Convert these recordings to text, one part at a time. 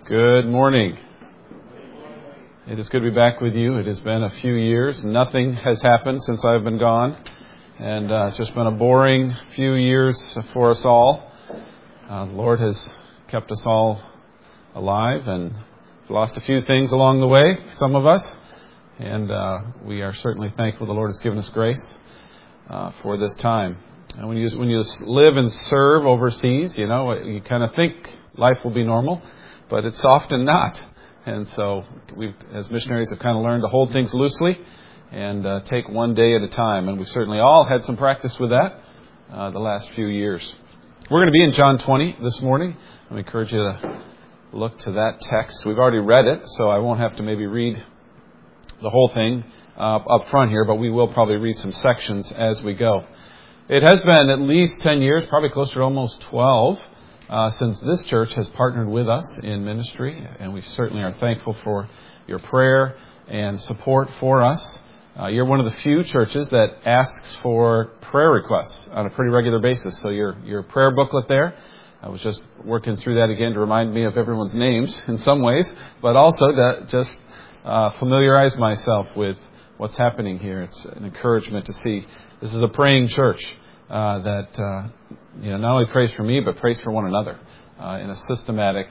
Good morning. It is good to be back with you. It has been a few years. Nothing has happened since I've been gone. And it's just been a boring few years for us all. The Lord has kept us all alive and lost a few things along the way, some of us. And we are certainly thankful the Lord has given us grace for this time. And when you live and serve overseas, you kind of think life will be normal, but it's often not. And so we, as missionaries, have kind of learned to hold things loosely and take one day at a time. And we've certainly all had some practice with that the last few years. We're going to be in John 20 this morning. I encourage you to look to that text. We've already read it, so I won't have to maybe read the whole thing up front here, but we will probably read some sections as we go. It has been at least 10 years, probably closer to almost 12, since this church has partnered with us in ministry, and we certainly are thankful for your prayer and support for us. You're one of the few churches that asks for prayer requests on a pretty regular basis. So your prayer booklet there, I was just working through that again to remind me of everyone's names in some ways, but also to just familiarize myself with what's happening here. It's an encouragement to see this is a praying church that not only prays for me, but prays for one another in a systematic,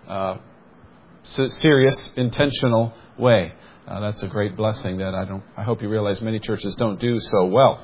serious, intentional way. That's a great blessing that I hope you realize many churches don't do so well.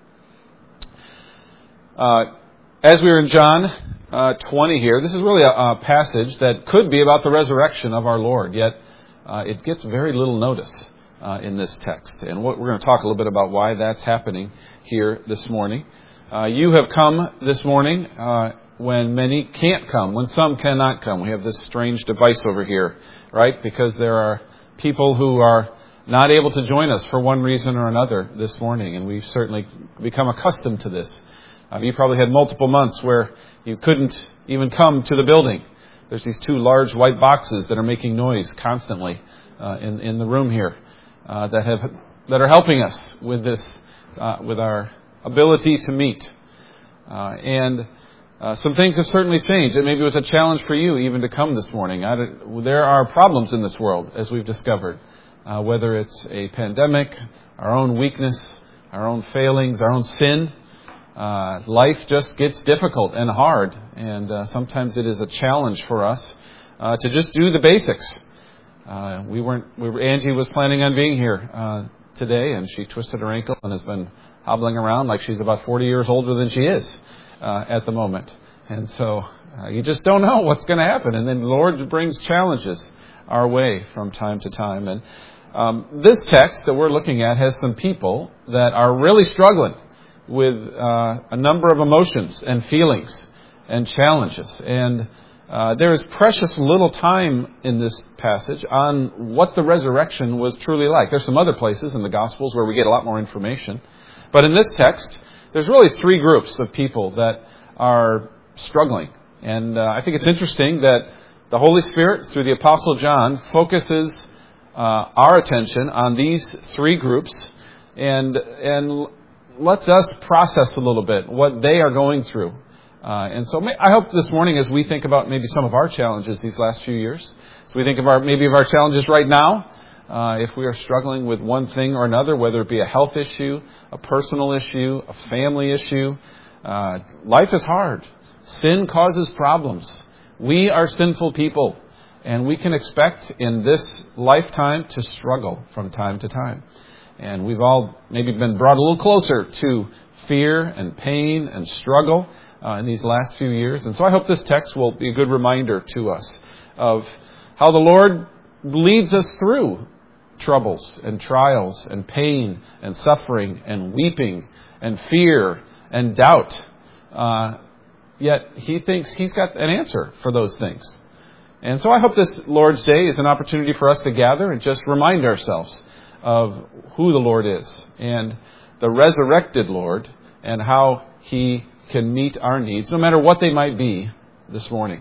As we were in John 20 here, this is really a passage that could be about the resurrection of our Lord, yet it gets very little notice in this text. And we're going to talk a little bit about why that's happening here this morning. You have come this morning when many can't come, when some cannot come. We have this strange device over here, right? Because there are people who are not able to join us for one reason or another this morning, and we've certainly become accustomed to this. You probably had multiple months where you couldn't even come to the building. There's these two large white boxes that are making noise constantly in the room here that are helping us with this, with our ability to meet. And some things have certainly changed. It maybe was a challenge for you even to come this morning. There are problems in this world, as we've discovered, whether it's a pandemic, our own weakness, our own failings, our own sin. Life just gets difficult and hard, and sometimes it is a challenge for us to just do the basics. Angie was planning on being here today, and she twisted her ankle and has been hobbling around like she's about 40 years older than she is at the moment. And so you just don't know what's going to happen. And then the Lord brings challenges our way from time to time. And this text that we're looking at has some people that are really struggling with a number of emotions and feelings and challenges. And there is precious little time in this passage on what the resurrection was truly like. There's some other places in the Gospels where we get a lot more information. But in this text, there's really three groups of people that are struggling. And I think it's interesting that the Holy Spirit, through the Apostle John, focuses our attention on these three groups and lets us process a little bit what they are going through. And so I hope this morning, as we think about maybe some of our challenges these last few years, as we think of our challenges right now, if we are struggling with one thing or another, whether it be a health issue, a personal issue, a family issue, life is hard. Sin causes problems. We are sinful people, and we can expect in this lifetime to struggle from time to time. And we've all maybe been brought a little closer to fear and pain and struggle in these last few years. And so I hope this text will be a good reminder to us of how the Lord leads us through troubles and trials and pain and suffering and weeping and fear and doubt. Yet He thinks He's got an answer for those things. And so I hope this Lord's Day is an opportunity for us to gather and just remind ourselves of who the Lord is and the resurrected Lord and how He can meet our needs, no matter what they might be this morning.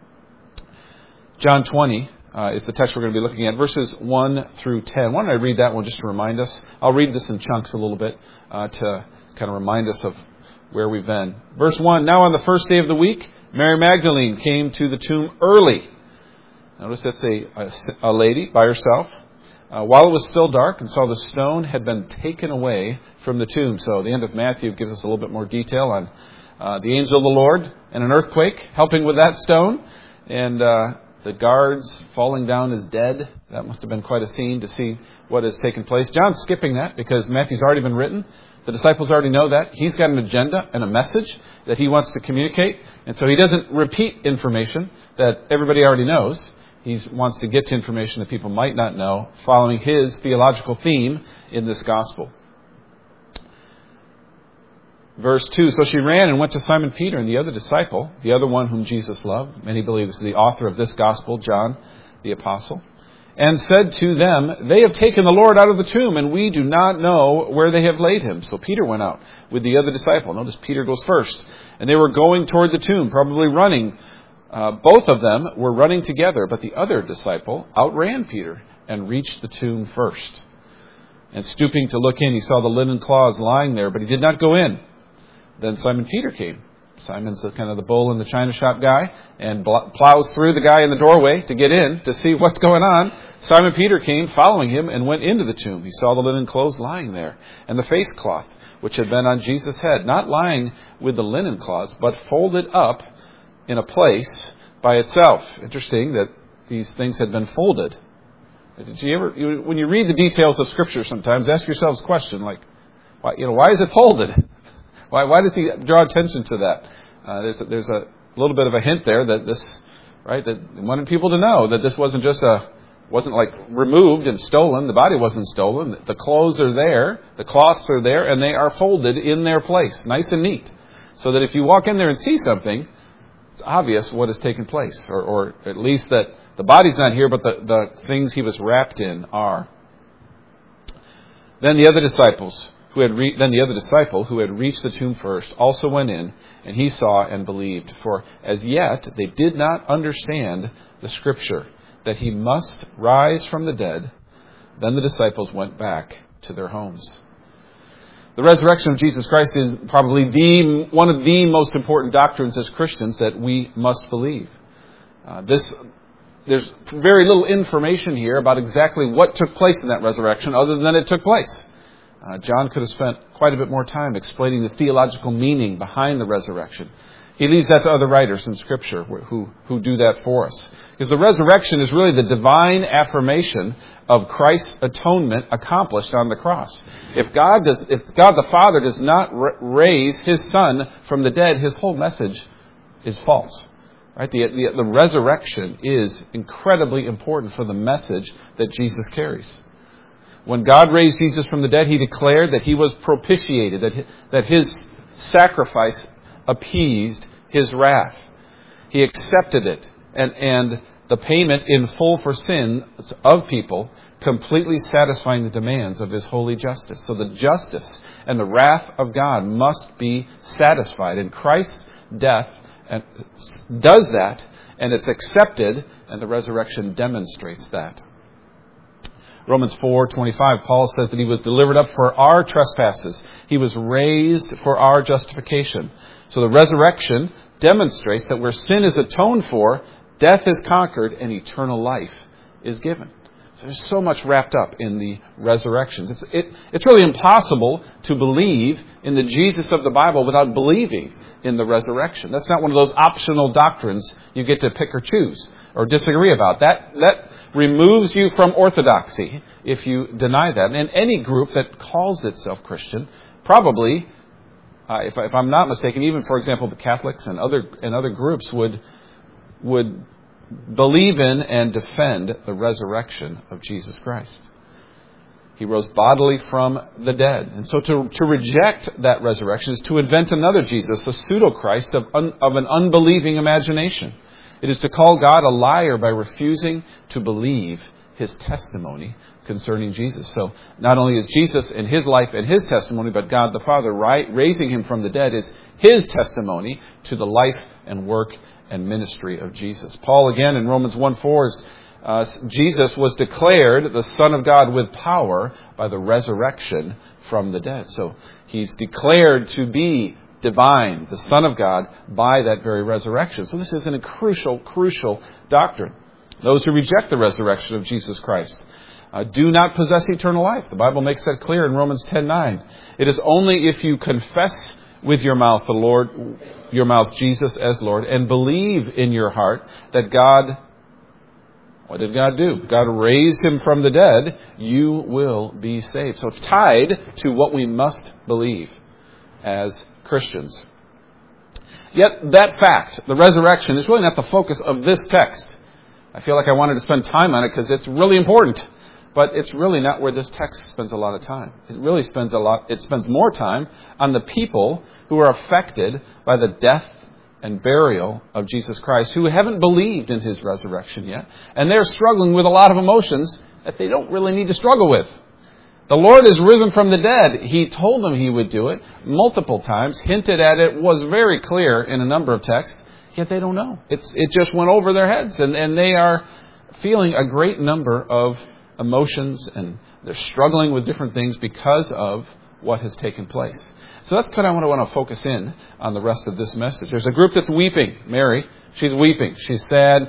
John 20 is the text we're going to be looking at, verses 1 through 10. Why don't I read that one just to remind us? I'll read this in chunks a little bit to kind of remind us of where we've been. Verse 1, now on the first day of the week, Mary Magdalene came to the tomb early. Notice it's a lady by herself. While it was still dark, and saw the stone had been taken away from the tomb. So the end of Matthew gives us a little bit more detail on the angel of the Lord and an earthquake helping with that stone. And the guards falling down as dead. That must have been quite a scene to see what has taken place. John's skipping that because Matthew's already been written. The disciples already know that. He's got an agenda and a message that he wants to communicate. And so he doesn't repeat information that everybody already knows. He wants to get to information that people might not know, following his theological theme in this gospel. Verse 2, so she ran and went to Simon Peter and the other disciple, the other one whom Jesus loved. Many believe this is the author of this gospel, John the apostle. And said to them, they have taken the Lord out of the tomb, and we do not know where they have laid him. So Peter went out with the other disciple. Notice Peter goes first. And they were going toward the tomb, probably running. Both of them were running together, but the other disciple outran Peter and reached the tomb first. And stooping to look in, he saw the linen cloths lying there, but he did not go in. Then Simon Peter came. Simon's kind of the bull in the china shop guy, and plows through the guy in the doorway to get in to see what's going on. Simon Peter came following him and went into the tomb. He saw the linen clothes lying there, and the face cloth which had been on Jesus' head, not lying with the linen cloths, but folded up in a place by itself. Interesting that these things had been folded. Did you ever, when you read the details of Scripture sometimes, ask yourselves a question like, why is it folded? Why does he draw attention to that? There's a little bit of a hint there that this, right, that he wanted people to know that this wasn't just wasn't like removed and stolen. The body wasn't stolen. The clothes are there, the cloths are there, and they are folded in their place, nice and neat. So that if you walk in there and see something, it's obvious what has taken place, or at least that the body's not here, but the things he was wrapped in are. Then the other disciple who had reached the tomb first also went in, and he saw and believed. For as yet they did not understand the Scripture, that he must rise from the dead. Then the disciples went back to their homes. The resurrection of Jesus Christ is probably one of the most important doctrines as Christians that we must believe. There's very little information here about exactly what took place in that resurrection other than it took place. John could have spent quite a bit more time explaining the theological meaning behind the resurrection. He leaves that to other writers in Scripture who do that for us. Because the resurrection is really the divine affirmation of Christ's atonement accomplished on the cross. If God the Father does not raise His Son from the dead, His whole message is false. Right? The resurrection is incredibly important for the message that Jesus carries. When God raised Jesus from the dead, He declared that He was propitiated, that His sacrifice appeased His wrath. He accepted it, and the payment in full for sin of people, completely satisfying the demands of His holy justice. So the justice and the wrath of God must be satisfied, and Christ's death does that, and it's accepted, and the resurrection demonstrates that. Romans 4:25, Paul says that He was delivered up for our trespasses. He was raised for our justification. So the resurrection demonstrates that where sin is atoned for, death is conquered, and eternal life is given. So there's so much wrapped up in the resurrections. It's really impossible to believe in the Jesus of the Bible without believing in the resurrection. That's not one of those optional doctrines you get to pick or choose or disagree about. That removes you from orthodoxy if you deny that. And any group that calls itself Christian, probably, if I'm not mistaken, even, for example, the Catholics and other groups would believe in and defend the resurrection of Jesus Christ. He rose bodily from the dead. And so to reject that resurrection is to invent another Jesus, a pseudo-Christ of an unbelieving imagination. It is to call God a liar by refusing to believe His testimony concerning Jesus. So not only is Jesus in His life and His testimony, but God the Father raising Him from the dead is His testimony to the life and work and ministry of Jesus. Paul again in Romans 1:4, Jesus was declared the Son of God with power by the resurrection from the dead. So He's declared to be divine, the Son of God, by that very resurrection. So this is a crucial doctrine. Those who reject the resurrection of Jesus Christ do not possess eternal life. The Bible makes that clear in Romans 10:9. It is only if you confess with your mouth Jesus as Lord, and believe in your heart that God, what did God do? God raised him from the dead, you will be saved. So it's tied to what we must believe as Christians. Yet that fact, the resurrection, is really not the focus of this text. I feel like I wanted to spend time on it because it's really important. But it's really not where this text spends a lot of time. It spends more time on the people who are affected by the death and burial of Jesus Christ, who haven't believed in his resurrection yet. And they're struggling with a lot of emotions that they don't really need to struggle with. The Lord is risen from the dead. He told them he would do it multiple times, hinted at it, was very clear in a number of texts, yet they don't know. It just went over their heads, and they are feeling a great number of emotions, and they're struggling with different things because of what has taken place. So that's kind of what I want to focus in on the rest of this message. There's a group that's weeping. Mary, she's weeping. She's sad.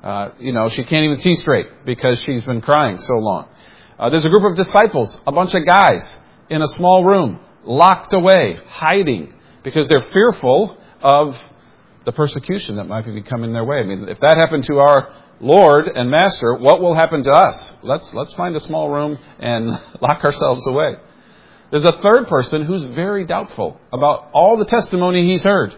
She can't even see straight because she's been crying so long. There's a group of disciples, a bunch of guys in a small room, locked away, hiding, because they're fearful of the persecution that might be coming their way. I mean, if that happened to our Lord and Master, what will happen to us? Let's find a small room and lock ourselves away. There's a third person who's very doubtful about all the testimony he's heard.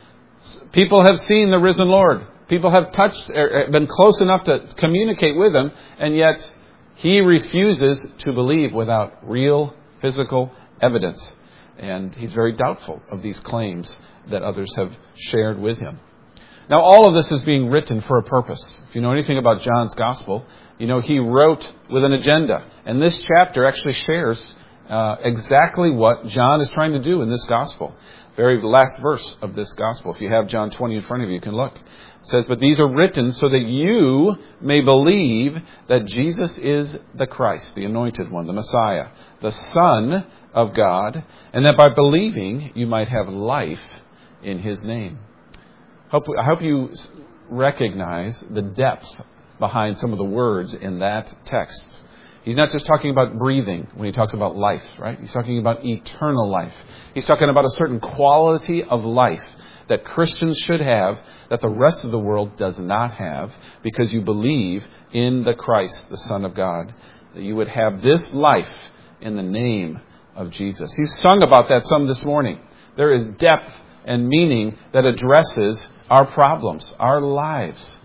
People have seen the risen Lord. People have been close enough to communicate with him, and yet he refuses to believe without real physical evidence. And he's very doubtful of these claims that others have shared with him. Now, all of this is being written for a purpose. If you know anything about John's Gospel, you know he wrote with an agenda. And this chapter actually shares exactly what John is trying to do in this Gospel. Very last verse of this Gospel. If you have John 20 in front of you, you can look. It says, "But these are written so that you may believe that Jesus is the Christ, the Anointed One, the Messiah, the Son of God, and that by believing you might have life in his name." I hope you recognize the depth behind some of the words in that text. He's not just talking about breathing when he talks about life, right? He's talking about eternal life. He's talking about a certain quality of life that Christians should have that the rest of the world does not have, because you believe in the Christ, the Son of God. That you would have this life in the name of Jesus. You sung about that some this morning. There is depth and meaning that addresses our problems, our lives,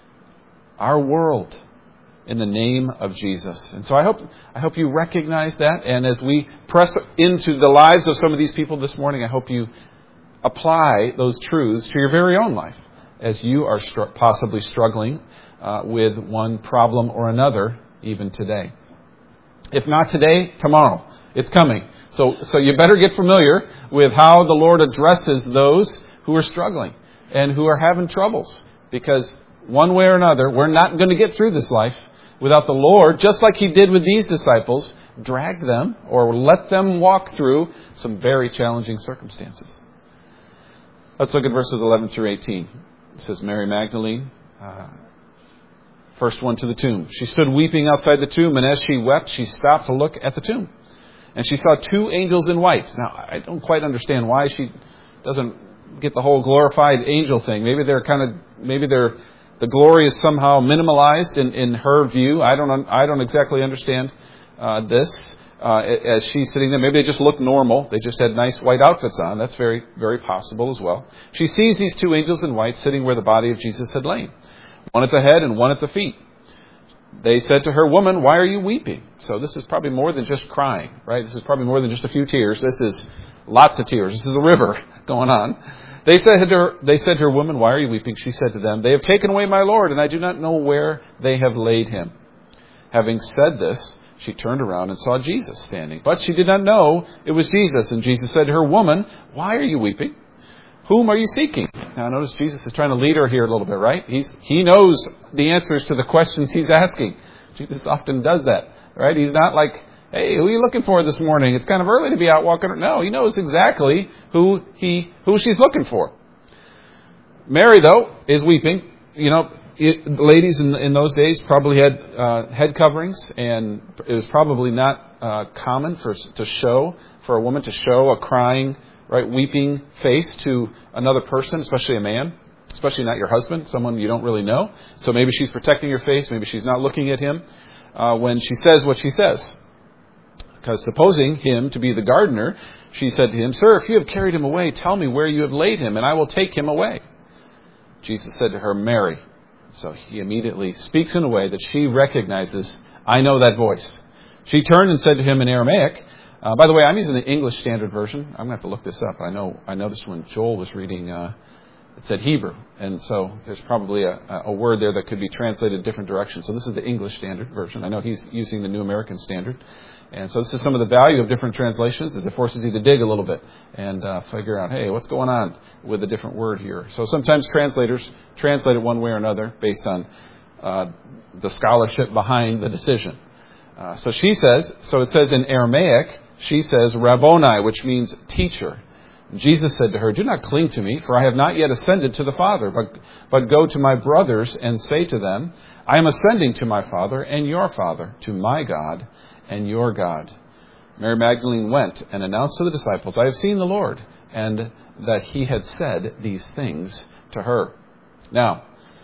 our world, in the name of Jesus. And so I hope you recognize that. And as we press into the lives of some of these people this morning, I hope you apply those truths to your very own life as you are possibly struggling with one problem or another, even today. If not today, tomorrow. It's coming. So you better get familiar with how the Lord addresses those who are struggling and who are having troubles. Because one way or another, we're not going to get through this life without the Lord, just like he did with these disciples, drag them or let them walk through some very challenging circumstances. Let's look at verses 11 through 18. It says, Mary Magdalene, first one to the tomb. She stood weeping outside the tomb, and as she wept, she stopped to look at the tomb. And she saw two angels in white. Now, I don't quite understand why she doesn't get the whole glorified angel thing. Maybe the glory is somehow minimalized in her view. I don't exactly understand this as she's sitting there. Maybe they just look normal. They just had nice white outfits on. That's very, very possible as well. She sees these two angels in white sitting where the body of Jesus had lain, one at the head and one at the feet. They said to her, "Woman, why are you weeping?" So this is probably more than just crying, right? This is probably more than just a few tears. This is lots of tears. This is a river going on. They said to her, "Woman, why are you weeping?" She said to them, "They have taken away my Lord, and I do not know where they have laid him." Having said this, she turned around and saw Jesus standing. But she did not know it was Jesus. And Jesus said to her, "Woman, why are you weeping? Whom are you seeking?" Now notice Jesus is trying to lead her here a little bit, right? He knows the answers to the questions he's asking. Jesus often does that, right? He's not like, "Hey, who are you looking for this morning? It's kind of early to be out walking." No, he knows exactly who she's looking for. Mary, though, is weeping. You know, ladies in those days probably had head coverings, and it was probably not common for a woman to show a crying, right, weeping face to another person, especially a man, especially not your husband, someone you don't really know. So maybe she's protecting her face, maybe she's not looking at him when she says what she says. Because supposing him to be the gardener, she said to him, "Sir, if you have carried him away, tell me where you have laid him, and I will take him away." Jesus said to her, "Mary." So he immediately speaks in a way that she recognizes, "I know that voice." She turned and said to him in Aramaic. By the way, I'm using the English Standard Version. I'm going to have to look this up. I noticed when Joel was reading, it said Hebrew. And so there's probably a word there that could be translated different directions. So this is the English Standard Version. I know he's using the New American Standard. And so this is some of the value of different translations, is it forces you to dig a little bit and figure out, hey, what's going on with a different word here? So sometimes translators translate it one way or another based on the scholarship behind the decision. So it says in Aramaic, she says, Rabboni, which means teacher. Jesus said to her, "Do not cling to me, for I have not yet ascended to the Father, but go to my brothers and say to them, I am ascending to my Father and your Father, to my God and your God." Mary Magdalene went and announced to the disciples, "I have seen the Lord," and that he had said these things to her. Now,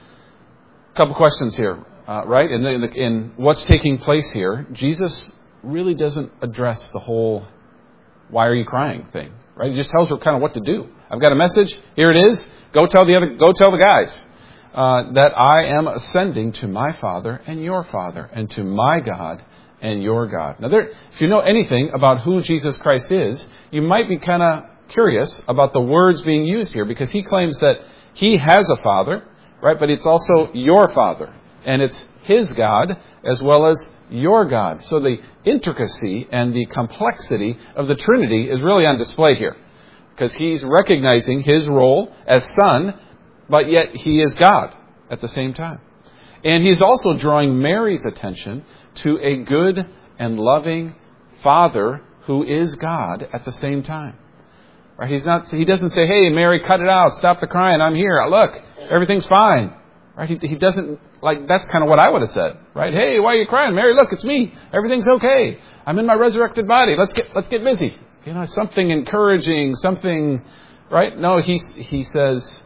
a couple questions here, right? In what's taking place here, Jesus really doesn't address the whole "why are you crying" thing, right? He just tells her kind of what to do. I've got a message. Here it is. Go tell the guys that I am ascending to my Father and your Father, and to my God and your God. Now, if you know anything about who Jesus Christ is, you might be kind of curious about the words being used here, because he claims that he has a Father, right? But it's also your Father, and it's his God as well as your God. So the intricacy and the complexity of the Trinity is really on display here, because he's recognizing his role as Son, but yet he is God at the same time. And he's also drawing Mary's attention to a good and loving Father who is God at the same time. Right? He doesn't say, "Hey, Mary, cut it out. Stop the crying. I'm here. Look, everything's fine." Right? He doesn't, like, that's kind of what I would have said. Right? "Hey, why are you crying? Mary, look, it's me. Everything's okay. I'm in my resurrected body. Let's get busy." You know, something encouraging, something, right? No, he says,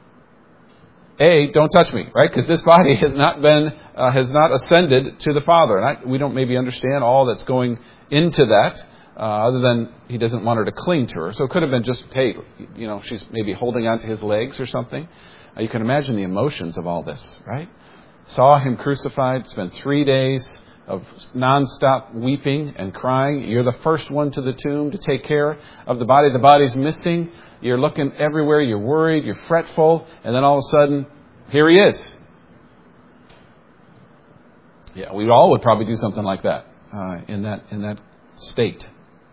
don't touch me, right? Because this body has not ascended to the Father. And we don't maybe understand all that's going into that, other than he doesn't want her to cling to her. So it could have been just, hey, you know, she's maybe holding onto his legs or something. You can imagine the emotions of all this, right? Saw him crucified, spent 3 days of nonstop weeping and crying. You're the first one to the tomb to take care of the body. The body's missing. You're looking everywhere. You're worried. You're fretful. And then all of a sudden, here he is. Yeah, we all would probably do something like that in that state.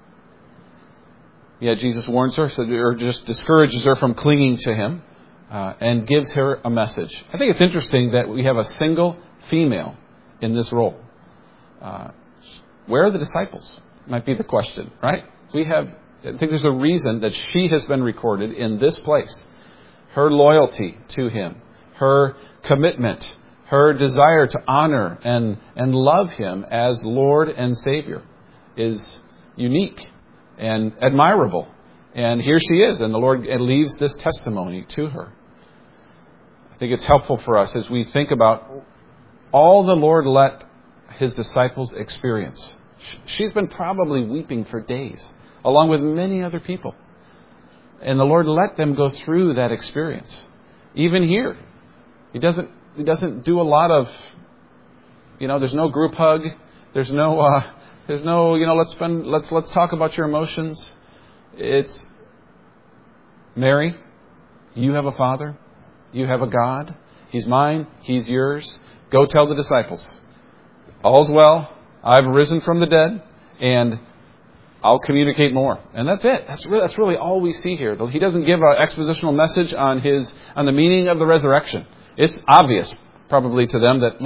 Yeah, Jesus warns her, or just discourages her from clinging to him, and gives her a message. I think it's interesting that we have a single female in this role. Where are the disciples? Might be the question, right? I think there's a reason that she has been recorded in this place. Her loyalty to him, her commitment, her desire to honor and love him as Lord and Savior is unique and admirable. And here she is, and the Lord leaves this testimony to her. I think it's helpful for us as we think about all the Lord let his disciples experience. She's been probably weeping for days, along with many other people. And the Lord let them go through that experience. Even here, He doesn't do a lot of, there's no group hug. There's no, let's talk about your emotions. It's, Mary, you have a Father. You have a God. He's mine. He's yours. Go tell the disciples. All's well. I've risen from the dead, and I'll communicate more. And that's it. That's really all we see here. He doesn't give an expositional message on the meaning of the resurrection. It's obvious, probably to them, that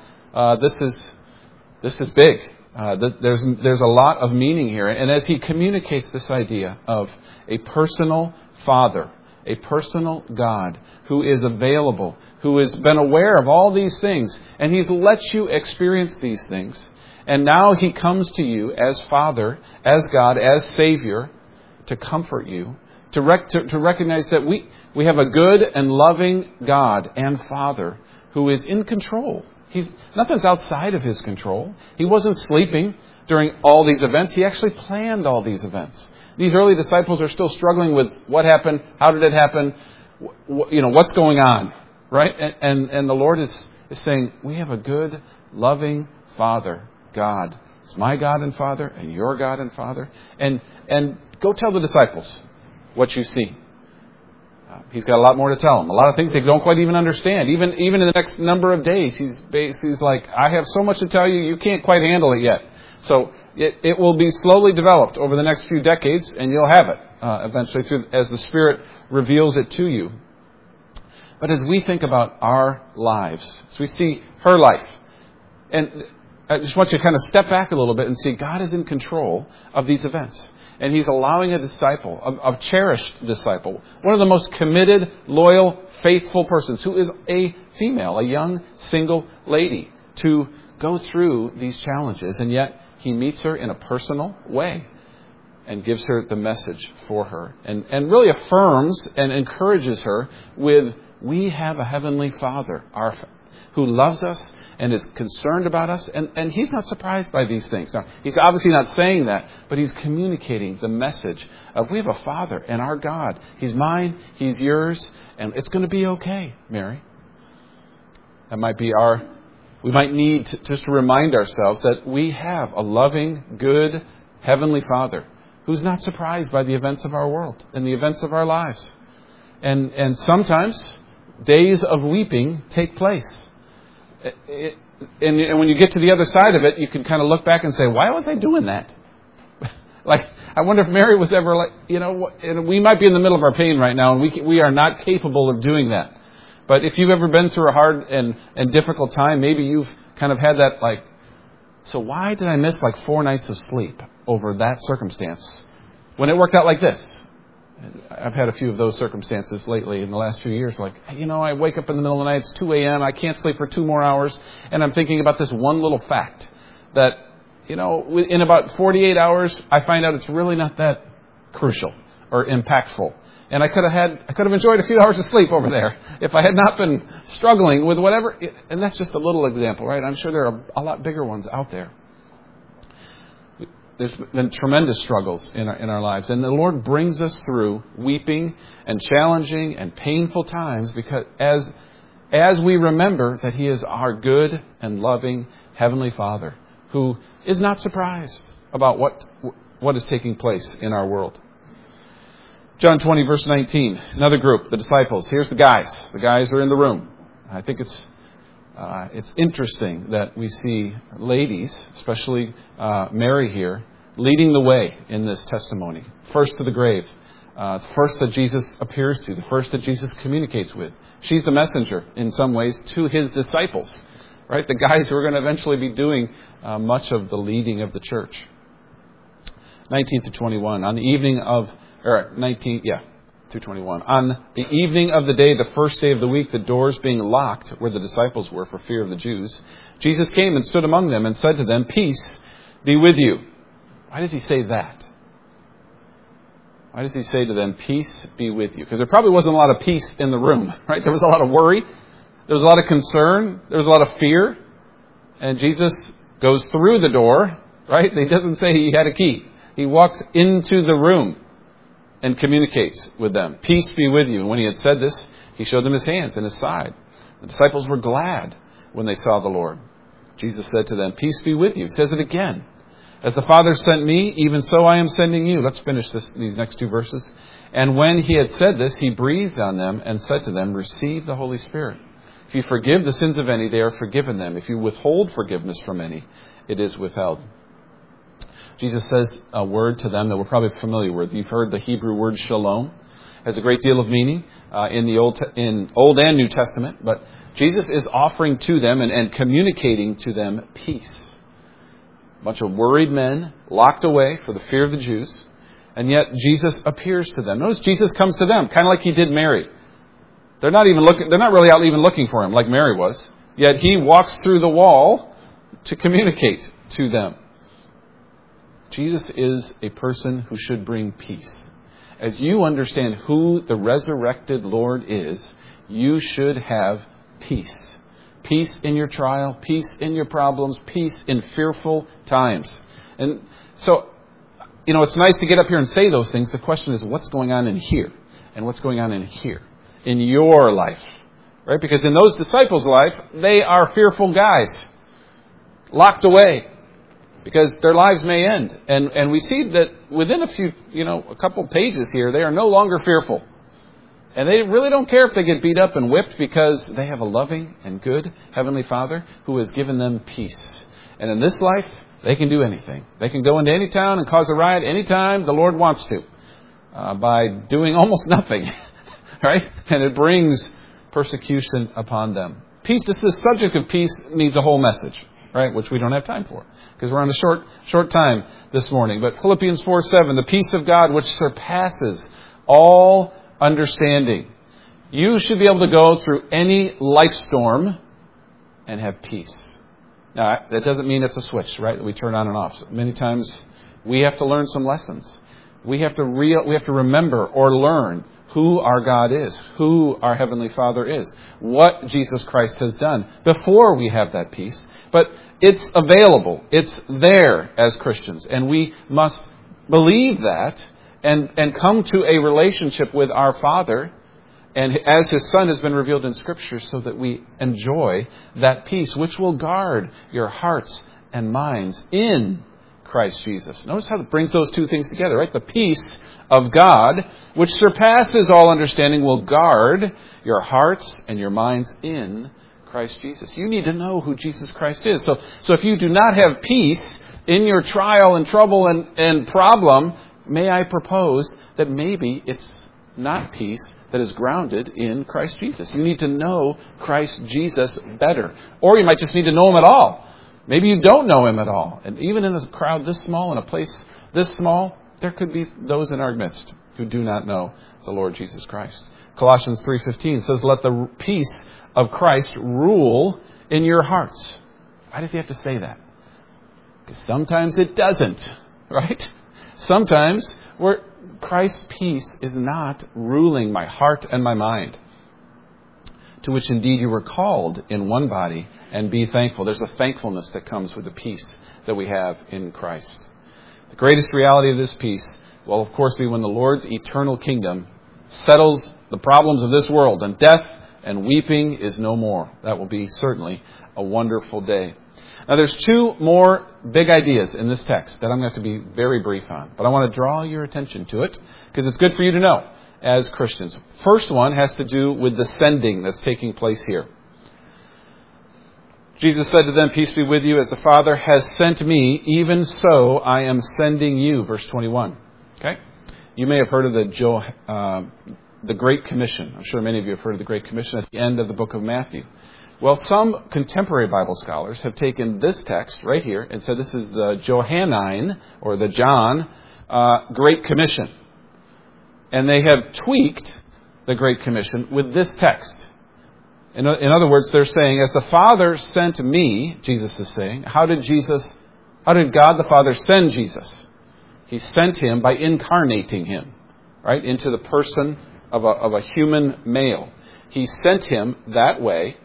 this is big. There's a lot of meaning here. And as he communicates this idea of a personal Father a personal God who is available, who has been aware of all these things, and He's let you experience these things. And now He comes to you as Father, as God, as Savior, to comfort you, to recognize that we have a good and loving God and Father who is in control. Nothing's outside of His control. He wasn't sleeping during all these events. He actually planned all these events. These early disciples are still struggling with what happened, how did it happen, what's going on, right? And the Lord is saying, we have a good, loving Father, God. It's my God and Father and your God and Father. And go tell the disciples what you see. He's got a lot more to tell them. A lot of things they don't quite even understand. Even in the next number of days, he's like, I have so much to tell you, you can't quite handle it yet. So it will be slowly developed over the next few decades, and you'll have it eventually as the Spirit reveals it to you. But as we think about our lives, as we see her life, and I just want you to kind of step back a little bit and see God is in control of these events. And He's allowing a disciple, a cherished disciple, one of the most committed, loyal, faithful persons, who is a female, a young, single lady, to go through these challenges. And yet He meets her in a personal way and gives her the message for her. And really affirms and encourages her with, we have a Heavenly Father who loves us and is concerned about us, and He's not surprised by these things. Now, He's obviously not saying that, but He's communicating the message of, we have a Father and our God. He's mine, He's yours, and it's going to be okay, Mary. That might be we might need just to remind ourselves that we have a loving, good, Heavenly Father who's not surprised by the events of our world and the events of our lives. And sometimes days of weeping take place. And when you get to the other side of it, you can kind of look back and say, why was I doing that? Like, I wonder if Mary was ever like, and we might be in the middle of our pain right now, and we are not capable of doing that. But if you've ever been through a hard and difficult time, maybe you've kind of had that, like, so why did I miss like 4 nights of sleep over that circumstance when it worked out like this? I've had a few of those circumstances lately in the last few years. Like, I wake up in the middle of the night, it's 2 a.m., I can't sleep for 2 more hours, and I'm thinking about this one little fact that, in about 48 hours, I find out it's really not that crucial or impactful. And I could have enjoyed a few hours of sleep over there if I had not been struggling with whatever. And that's just a little example, right? I'm sure there are a lot bigger ones out there. There's been tremendous struggles in our lives. And the Lord brings us through weeping and challenging and painful times because as we remember that He is our good and loving Heavenly Father who is not surprised about what is taking place in our world. John 20, verse 19, another group, the disciples. Here's the guys. The guys are in the room. I think it's interesting that we see ladies, especially Mary here, leading the way in this testimony. First to the grave. First that Jesus appears to. The first that Jesus communicates with. She's the messenger, in some ways, to His disciples. Right? The guys who are going to eventually be doing much of the leading of the church. 19 to 21. On the evening of... 2:21. On the evening of the day, the first day of the week, the doors being locked where the disciples were for fear of the Jews, Jesus came and stood among them and said to them, "Peace be with you." Why does He say that? Why does He say to them, "Peace be with you"? Because there probably wasn't a lot of peace in the room, right? There was a lot of worry. There was a lot of concern. There was a lot of fear. And Jesus goes through the door, right? He doesn't say He had a key. He walks into the room and communicates with them. "Peace be with you." And when He had said this, He showed them His hands and His side. The disciples were glad when they saw the Lord. Jesus said to them, "Peace be with you." He says it again. "As the Father sent me, even so I am sending you." Let's finish these next 2 verses. "And when He had said this, He breathed on them and said to them, 'Receive the Holy Spirit. If you forgive the sins of any, they are forgiven them. If you withhold forgiveness from any, it is withheld.'" Jesus says a word to them that we're probably familiar with. You've heard the Hebrew word shalom. It has a great deal of meaning in Old and New Testament. But Jesus is offering to them and communicating to them peace. A bunch of worried men locked away for the fear of the Jews. And yet Jesus appears to them. Notice Jesus comes to them, kind of like he did Mary. They're not really out even looking for him like Mary was. Yet he walks through the wall to communicate to them. Jesus is a person who should bring peace. As you understand who the resurrected Lord is, you should have peace. Peace in your trial, peace in your problems, peace in fearful times. And so, it's nice to get up here and say those things. The question is, what's going on in here? And what's going on in here? In your life. Right? Because in those disciples' life, they are fearful guys. Locked away. Because their lives may end. And we see that within a couple pages here, they are no longer fearful. And they really don't care if they get beat up and whipped, because they have a loving and good Heavenly Father who has given them peace. And in this life, they can do anything. They can go into any town and cause a riot anytime the Lord wants to, by doing almost nothing. Right? And it brings persecution upon them. Peace, this subject of peace needs a whole message, right? Which we don't have time for, because we're on a short time this morning. But Philippians 4:7, the peace of God which surpasses all understanding. You should be able to go through any life storm and have peace. Now, that doesn't mean it's a switch, right, that we turn on and off. So many times we have to learn some lessons. We have to remember or learn who our God is, who our Heavenly Father is, what Jesus Christ has done before we have that peace. But it's available. It's there as Christians. And we must believe that and come to a relationship with our Father, and as His Son has been revealed in Scripture, so that we enjoy that peace which will guard your hearts and minds in Christ Jesus. Notice how it brings those two things together, right? The peace of God, which surpasses all understanding, will guard your hearts and your minds in Christ Jesus. You need to know who Jesus Christ is. So if you do not have peace in your trial and trouble and problem, may I propose that maybe it's not peace that is grounded in Christ Jesus. You need to know Christ Jesus better. Or you might just need to know Him at all. Maybe you don't know Him at all. And even in a crowd this small, in a place this small, there could be those in our midst who do not know the Lord Jesus Christ. Colossians 3:15 says, let the peace of Christ rule in your hearts. Why does he have to say that? Because sometimes it doesn't, right? Sometimes Christ's peace is not ruling my heart and my mind, to which indeed you were called in one body, and be thankful. There's a thankfulness that comes with the peace that we have in Christ. The greatest reality of this peace will, of course, be when the Lord's eternal kingdom settles the problems of this world, and death and weeping is no more. That will be certainly a wonderful day. Now, there's two more big ideas in this text that I'm going to have to be very brief on, but I want to draw your attention to it because it's good for you to know as Christians. First one has to do with the sending that's taking place here. Jesus said to them, peace be with you, as the Father has sent me, even so I am sending you. Verse 21. Okay? You may have heard of the Great Commission. I'm sure many of you have heard of the Great Commission at the end of the book of Matthew. Well, some contemporary Bible scholars have taken this text right here and said this is the Johannine, or the John, Great Commission. And they have tweaked the Great Commission with this text. In other words, they're saying, as the Father sent me, Jesus is saying, how did God the Father send Jesus? He sent Him by incarnating Him, right, into the person of a human male. He sent Him that way.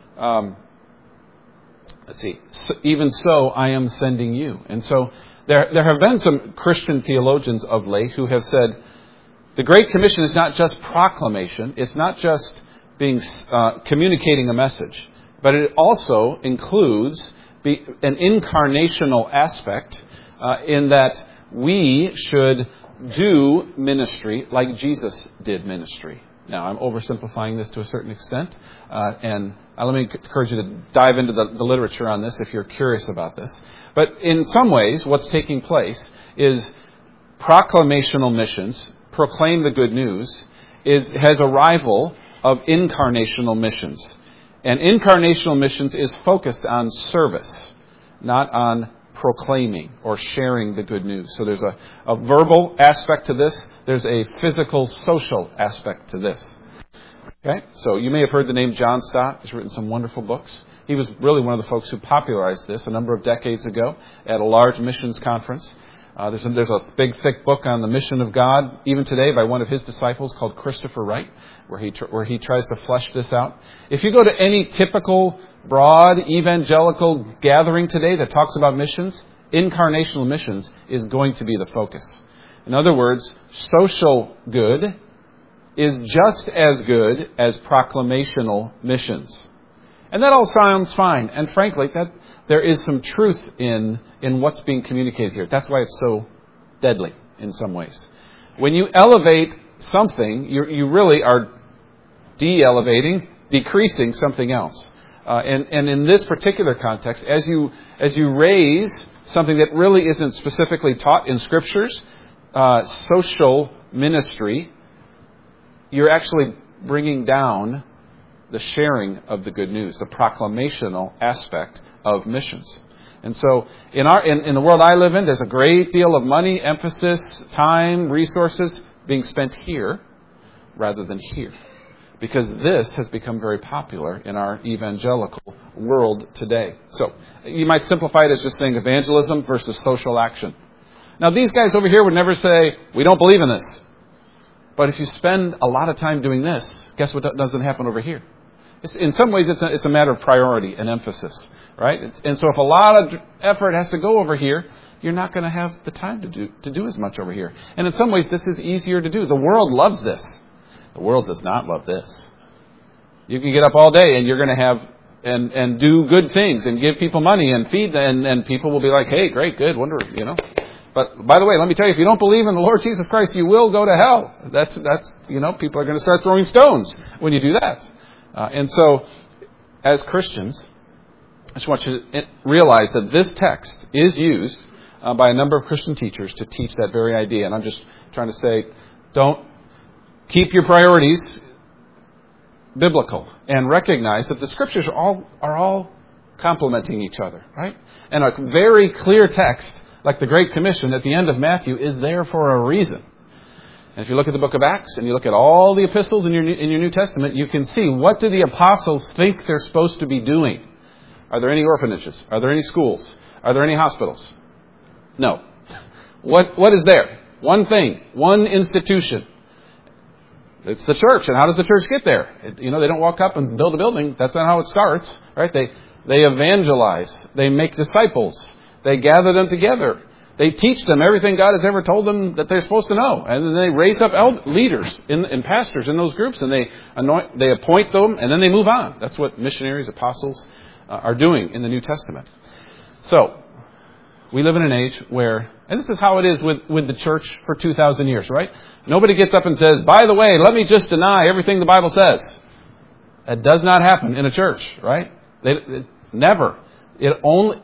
Even so, I am sending you. And so there have been some Christian theologians of late who have said the Great Commission is not just proclamation. It's not just communicating a message, but it also includes an incarnational aspect in that we should do ministry like Jesus did ministry. Now, I'm oversimplifying this to a certain extent, and let me encourage you to dive into the literature on this if you're curious about this. But in some ways, what's taking place is proclamational missions, proclaim the good news, has a rival of incarnational missions. And incarnational missions is focused on service, not on proclaiming or sharing the good news. So there's a verbal aspect to this. There's a physical, social aspect to this. Okay? So you may have heard the name John Stott. He's written some wonderful books. He was really one of the folks who popularized this a number of decades ago at a large missions conference. There's a big, thick book on the mission of God, even today, by one of his disciples called Christopher Wright, where he tries to flesh this out. If you go to any typical, broad, evangelical gathering today that talks about missions, incarnational missions is going to be the focus. In other words, social good is just as good as proclamational missions. And that all sounds fine. And frankly, that there is some truth in what's being communicated here. That's why it's so deadly in some ways. When you elevate something, you really are de-elevating, decreasing something else. And in this particular context, as you raise something that really isn't specifically taught in Scriptures, social ministry, you're actually bringing down the sharing of the good news, the proclamational aspect of missions. And so in the world I live in, there's a great deal of money, emphasis, time, resources being spent here rather than here. Because this has become very popular in our evangelical world today. So you might simplify it as just saying evangelism versus social action. Now these guys over here would never say, we don't believe in this. But if you spend a lot of time doing this, guess what doesn't happen over here? In some ways, it's a matter of priority and emphasis, right? And so if a lot of effort has to go over here, you're not going to have the time to do as much over here. And in some ways, this is easier to do. The world loves this. The world does not love this. You can get up all day and you're going to have and do good things and give people money and feed them, and people will be like, hey, great, good, wonder, But by the way, let me tell you, if you don't believe in the Lord Jesus Christ, you will go to hell. That's people are going to start throwing stones when you do that. And so, as Christians, I just want you to realize that this text is used by a number of Christian teachers to teach that very idea. And I'm just trying to say, don't keep your priorities biblical and recognize that the Scriptures are all complementing each other, right? And a very clear text, like the Great Commission at the end of Matthew, is there for a reason. And if you look at the book of Acts and you look at all the epistles in your New Testament, you can see, what do the apostles think they're supposed to be doing? Are there any orphanages? Are there any schools? Are there any hospitals? No. What is there? One thing, one institution. It's the church. And how does the church get there? They don't walk up and build a building. That's not how it starts, right? They evangelize. They make disciples. They gather them together. They teach them everything God has ever told them that they're supposed to know. And then they raise up leaders and pastors in those groups, and they appoint them, and then they move on. That's what missionaries, apostles are doing in the New Testament. So, we live in an age where, and this is how it is with the church for 2,000 years, right? Nobody gets up and says, by the way, let me just deny everything the Bible says. That does not happen in a church, right? Never. It only...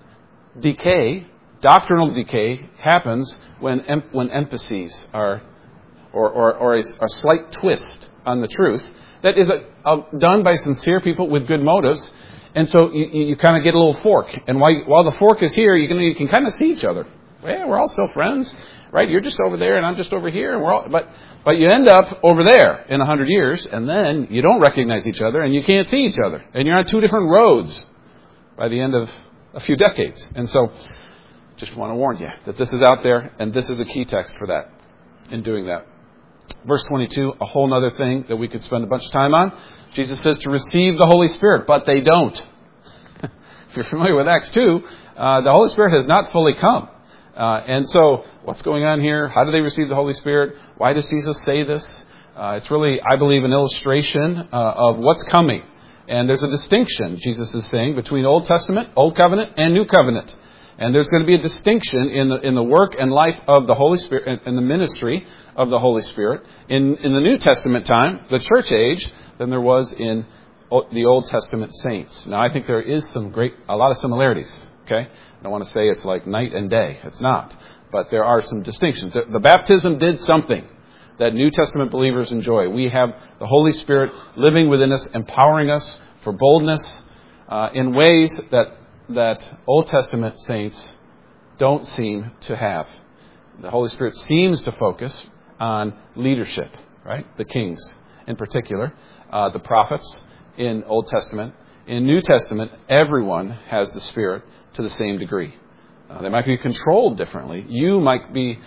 Doctrinal decay happens when emphases are, or a slight twist on the truth that is done by sincere people with good motives, and so you kind of get a little fork. And while the fork is here, you can kind of see each other. Well, we're all still friends, right? You're just over there, and I'm just over here, and we're all. But you end up over there in 100 years, and then you don't recognize each other, and you can't see each other, and you're on two different roads by the end of a few decades. And so, just want to warn you that this is out there, and this is a key text for that, in doing that. Verse 22, a whole other thing that we could spend a bunch of time on. Jesus says to receive the Holy Spirit, but they don't. If you're familiar with Acts 2, the Holy Spirit has not fully come. And so, what's going on here? How do they receive the Holy Spirit? Why does Jesus say this? It's really, I believe, an illustration of what's coming. And there's a distinction, Jesus is saying, between Old Testament, Old Covenant, and New Covenant. And there's going to be a distinction in the work and life of the Holy Spirit and the ministry of the Holy Spirit in the New Testament time, the church age, than there was in the Old Testament saints. Now, I think there is a lot of similarities. Okay, I don't want to say it's like night and day. It's not, but there are some distinctions. The baptism did something that New Testament believers enjoy. We have the Holy Spirit living within us, empowering us for boldness in ways that Old Testament saints don't seem to have. The Holy Spirit seems to focus on leadership, right? The kings in particular, the prophets in Old Testament. In New Testament, everyone has the Spirit to the same degree. They might be controlled differently. You might be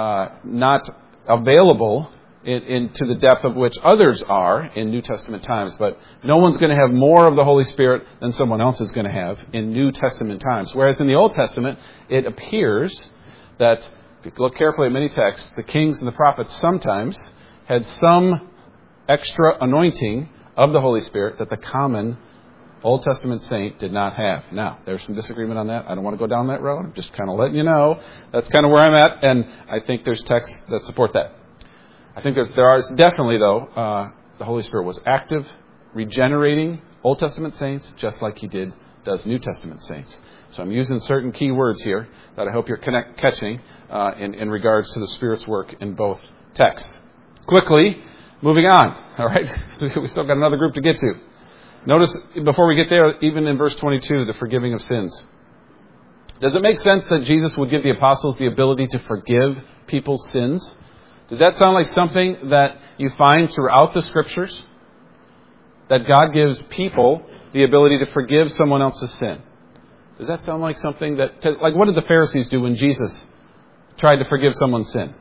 not available to the depth of which others are in New Testament times, but no one's going to have more of the Holy Spirit than someone else is going to have in New Testament times. Whereas in the Old Testament, it appears that, if you look carefully at many texts, the kings and the prophets sometimes had some extra anointing of the Holy Spirit that the common Old Testament saint did not have. Now, there's some disagreement on that. I don't want to go down that road. I'm just kind of letting you know. That's kind of where I'm at, and I think there's texts that support that. I think that there are definitely, though, the Holy Spirit was active, regenerating Old Testament saints just like He does New Testament saints. So I'm using certain key words here that I hope you're catching in regards to the Spirit's work in both texts. Quickly, moving on. All right, so we still got another group to get to. Notice, before we get there, even in verse 22, the forgiving of sins. Does it make sense that Jesus would give the apostles the ability to forgive people's sins? Does that sound like something that you find throughout the Scriptures? That God gives people the ability to forgive someone else's sin? Does that sound like something that... Like, what did the Pharisees do when Jesus tried to forgive someone's sin?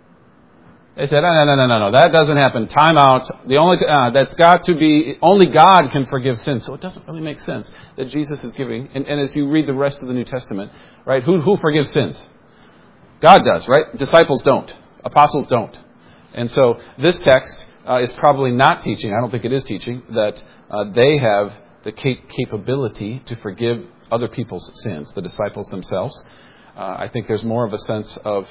They said, no, that doesn't happen. Time out. That's got to be, only God can forgive sins. So it doesn't really make sense that Jesus is giving, and as you read the rest of the New Testament, right, who forgives sins? God does, right? Disciples don't. Apostles don't. And so this text is probably not teaching, I don't think it is teaching, that they have the capability to forgive other people's sins, the disciples themselves. I think there's more of a sense of...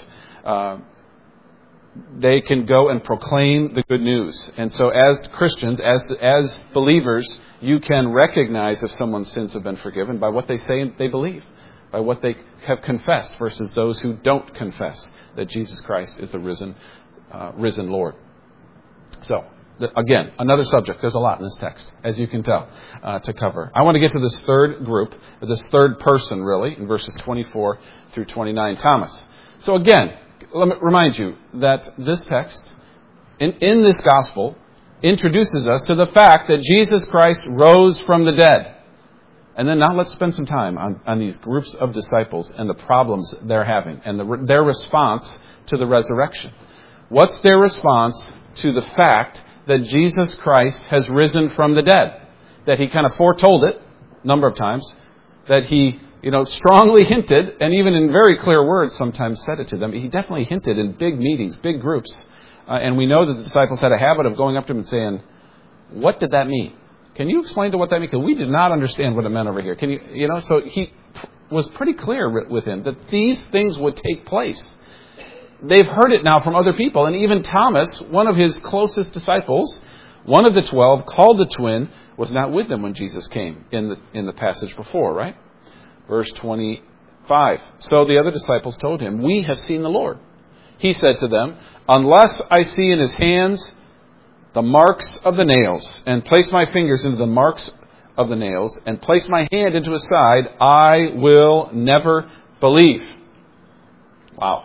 they can go and proclaim the good news. And so as Christians, as believers, you can recognize if someone's sins have been forgiven by what they say they believe, by what they have confessed versus those who don't confess that Jesus Christ is the risen Lord. So, again, another subject. There's a lot in this text, as you can tell, to cover. I want to get to this third group, this third person, really, in verses 24 through 29, Thomas. So again, let me remind you that this text, in this gospel, introduces us to the fact that Jesus Christ rose from the dead. And then now let's spend some time on these groups of disciples and the problems they're having and their response to the resurrection. What's their response to the fact that Jesus Christ has risen from the dead? That He kind of foretold it a number of times, that He strongly hinted, and even in very clear words sometimes said it to them. He definitely hinted in big meetings, big groups. And we know that the disciples had a habit of going up to Him and saying, what did that mean? Can you explain to what that means? Because we did not understand what it meant over here. Can you, so He was pretty clear with him that these things would take place. They've heard it now from other people. And even Thomas, one of His closest disciples, one of the 12, called the twin, was not with them when Jesus came in the passage before, right? Verse 25. So the other disciples told Him, we have seen the Lord. He said to them, unless I see in His hands the marks of the nails, and place my fingers into the marks of the nails, and place my hand into His side, I will never believe. Wow.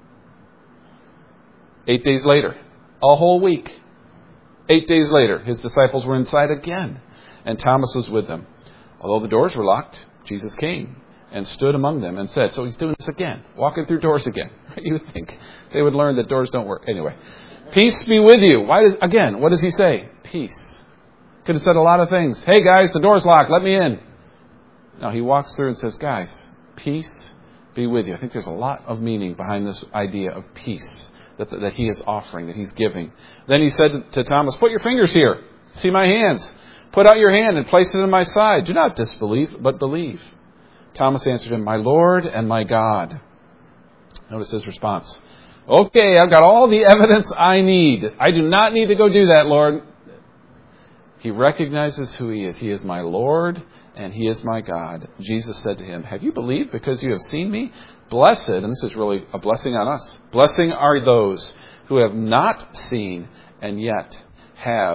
8 days later, a whole week. 8 days later, His disciples were inside again, and Thomas was with them. Although the doors were locked, Jesus came and stood among them and said, so He's doing this again, walking through doors again. You would think they would learn that doors don't work. Anyway, peace be with you. What does He say? Peace. Could have said a lot of things. Hey guys, the door's locked, let me in. No, He walks through and says, guys, peace be with you. I think there's a lot of meaning behind this idea of peace that He is offering, that He's giving. Then He said to Thomas, put your fingers here. See my hands. Put out your hand and place it in my side. Do not disbelieve, but believe. Thomas answered Him, my Lord and my God. Notice his response. Okay, I've got all the evidence I need. I do not need to go do that, Lord. He recognizes who He is. He is my Lord and He is my God. Jesus said to him, have you believed because you have seen me? Blessed, and this is really a blessing on us, blessing are those who have not seen and yet have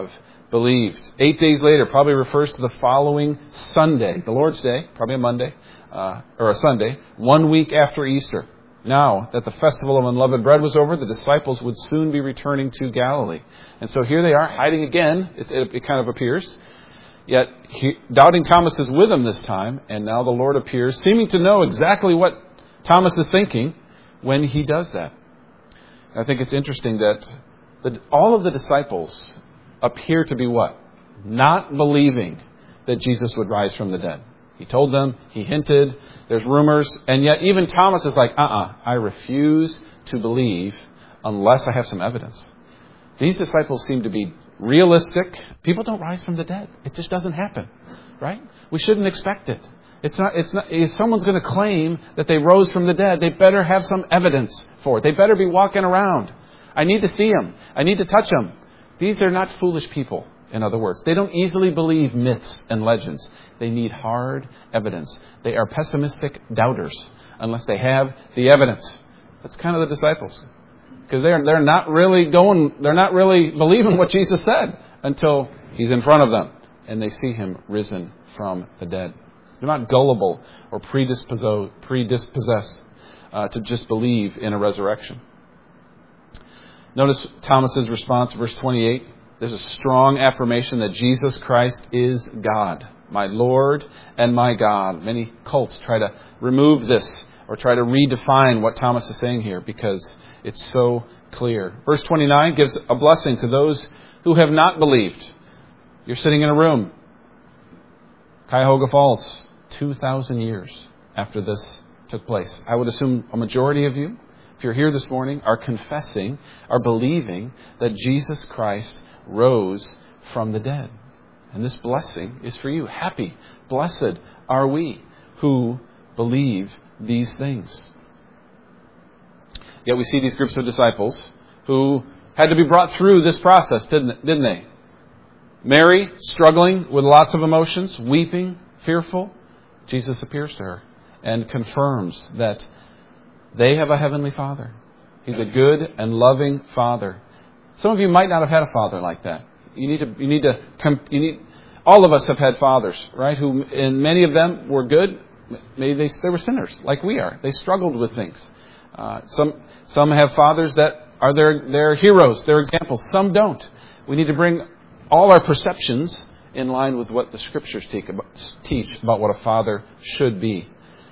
believed. 8 days later probably refers to the following Sunday, the Lord's Day, probably a Monday, or a Sunday, 1 week after Easter. Now that the festival of unleavened bread was over, the disciples would soon be returning to Galilee. And so here they are, hiding again, it kind of appears. Yet doubting Thomas is with them this time, and now the Lord appears, seeming to know exactly what Thomas is thinking when he does that. And I think it's interesting that all of the disciples appear to be what? Not believing that Jesus would rise from the dead. He told them, he hinted, there's rumors, and yet even Thomas is like, I refuse to believe unless I have some evidence. These disciples seem to be realistic. People don't rise from the dead. It just doesn't happen, right? We shouldn't expect it. It's not, if someone's going to claim that they rose from the dead, they better have some evidence for it. They better be walking around. I need to see them. I need to touch them. These are not foolish people, in other words. They don't easily believe myths and legends. They need hard evidence. They are pessimistic doubters unless they have the evidence. That's kind of the disciples. Because they're not really believing what Jesus said until he's in front of them and they see him risen from the dead. They're not gullible or predispossessed to just believe in a resurrection. Notice Thomas's response, verse 28. There's a strong affirmation that Jesus Christ is God, my Lord and my God. Many cults try to remove this or try to redefine what Thomas is saying here because it's so clear. Verse 29 gives a blessing to those who have not believed. You're sitting in a room, Cuyahoga Falls, 2,000 years after this took place. I would assume a majority of you, if you're here this morning, are confessing, are believing that Jesus Christ rose from the dead. And this blessing is for you. Happy, blessed are we who believe these things. Yet we see these groups of disciples who had to be brought through this process, didn't they? Mary, struggling with lots of emotions, weeping, fearful. Jesus appears to her and confirms that they have a heavenly Father. He's a good and loving Father. Some of you might not have had a father like that. All of us have had fathers, right? And many of them were good. Maybe they were sinners, like we are. They struggled with things. Some have fathers that are their heroes, their examples. Some don't. We need to bring all our perceptions in line with what the Scriptures teach about what a father should be.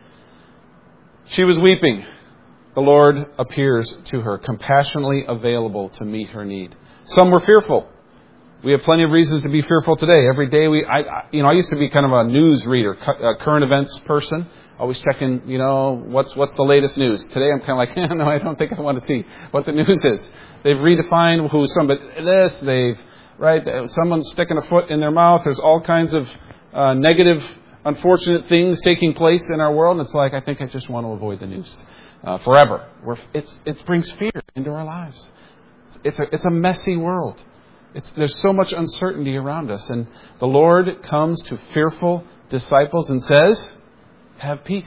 She was weeping. The Lord appears to her, compassionately available to meet her need. Some were fearful. We have plenty of reasons to be fearful today. Every day I used to be kind of a news reader, a current events person, always checking, what's the latest news. Today I'm kind of like, no, I don't think I want to see what the news is. They've redefined who somebody this. Someone's sticking a foot in their mouth. There's all kinds of negative, unfortunate things taking place in our world. And it's like, I think I just want to avoid the news forever. It brings fear into our lives. It's a messy world. There's so much uncertainty around us. And the Lord comes to fearful disciples and says, have peace.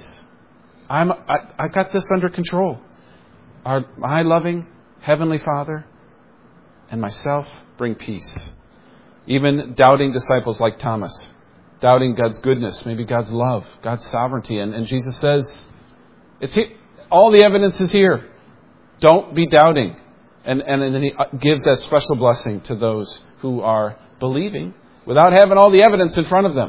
I got this under control. My loving Heavenly Father and myself bring peace. Even doubting disciples like Thomas, doubting God's goodness, maybe God's love, God's sovereignty. And Jesus says, it's here. All the evidence is here. Don't be doubting. And then he gives that special blessing to those who are believing without having all the evidence in front of them.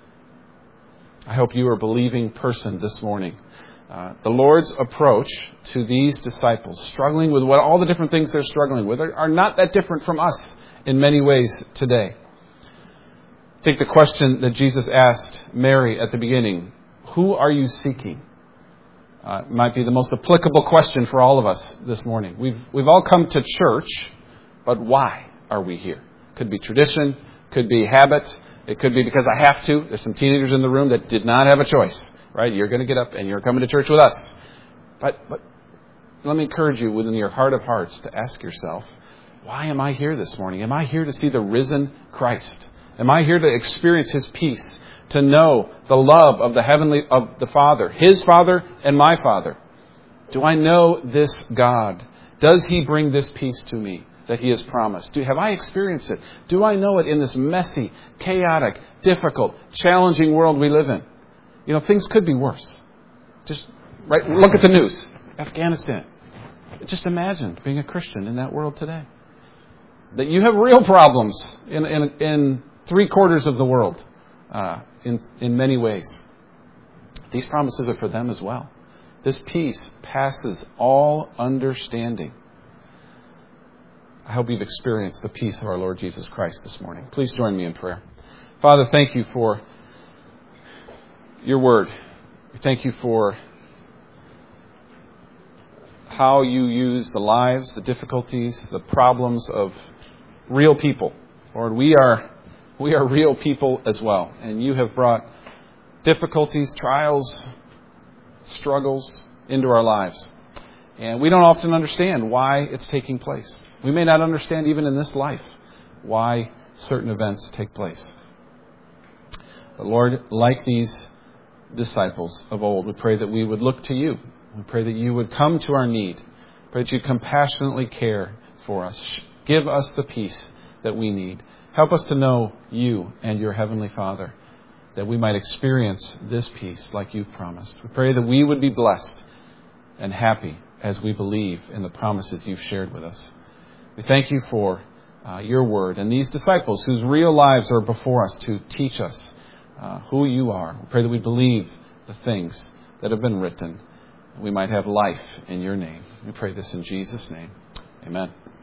I hope you are a believing person this morning. The Lord's approach to these disciples, struggling with all the different things they're struggling with, are not that different from us in many ways today. I think the question that Jesus asked Mary at the beginning, who are you seeking? Might be the most applicable question for all of us this morning. We've all come to church, but why are we here? Could be tradition, could be habit, it could be because I have to. There's some teenagers in the room that did not have a choice, right? You're going to get up and you're coming to church with us. But let me encourage you within your heart of hearts to ask yourself, why am I here this morning? Am I here to see the risen Christ? Am I here to experience His peace? To know the love of the Father, His Father and my Father? Do I know this God? Does He bring this peace to me? that He has promised? Have I experienced it? Do I know it in this messy, chaotic, difficult, challenging world we live in? Things could be worse. Just look at the news. Afghanistan. Just imagine being a Christian in that world today. That you have real problems in 3/4 of the world in many ways. These promises are for them as well. This peace passes all understanding. I hope you've experienced the peace of our Lord Jesus Christ this morning. Please join me in prayer. Father, thank you for your word. Thank you for how you use the lives, the difficulties, the problems of real people. Lord, we are real people as well. And you have brought difficulties, trials, struggles into our lives. And we don't often understand why it's taking place. We may not understand even in this life why certain events take place. But Lord, like these disciples of old, we pray that we would look to you. We pray that you would come to our need. Pray that you compassionately care for us. Give us the peace that we need. Help us to know you and your Heavenly Father, that we might experience this peace like you've promised. We pray that we would be blessed and happy as we believe in the promises you've shared with us. We thank you for your word and these disciples whose real lives are before us to teach us who you are. We pray that we believe the things that have been written. We might have life in your name. We pray this in Jesus' name. Amen.